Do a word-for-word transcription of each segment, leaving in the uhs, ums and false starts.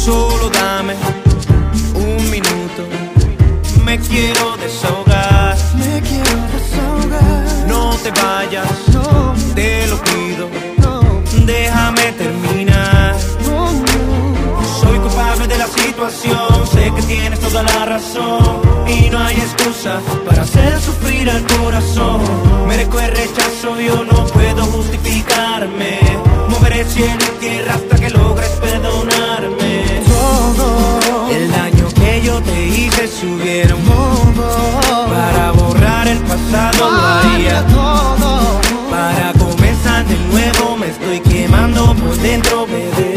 Solo dame un minuto, me quiero desahogar. Me quiero desahogar. No te vayas, No, te lo pido, no, déjame terminar. no, no. Soy culpable de la situación, sé que tienes toda la razón y no hay excusa para hacer sufrir al corazón. Merezco el rechazo, yo no puedo justificarme. Moveré cielo y tierra hasta que logres perdonarme. Todo El daño que yo te hice, si hubiera un modo para borrar el pasado lo haría. todo. Para comenzar de nuevo me estoy quemando por dentro, bebé.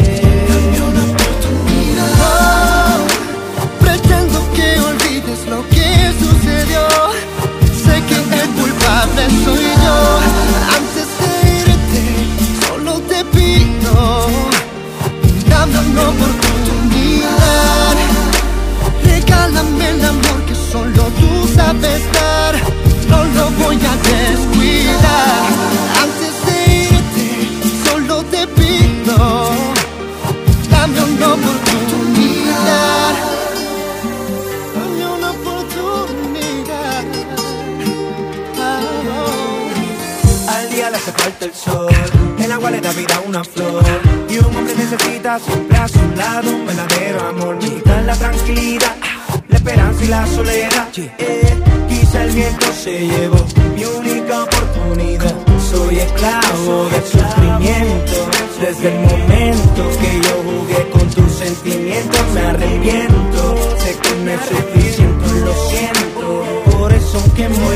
Pretendo que olvides lo que sucedió. Sé que el culpable soy yo. Antes de irte, solo te pido, dame una oportunidad. Regálame el amor que solo tú sabes dar. No lo voy a descuidar. Antes de irte, solo te pido, dame una oportunidad. Dame una oportunidad. Oh. Al día le hace falta el sol, el agua le da vida a una flor. Y un hombre necesita siempre a su lado un verdadero amor. Necesita la tranquilidad, la esperanza y la soledad. Eh, quizá el viento se llevó mi única oportunidad. Soy esclavo del sufrimiento. Desde el momento que yo jugué con tus sentimientos me arrepiento. Sé que no es suficiente, lo siento. Por eso que muero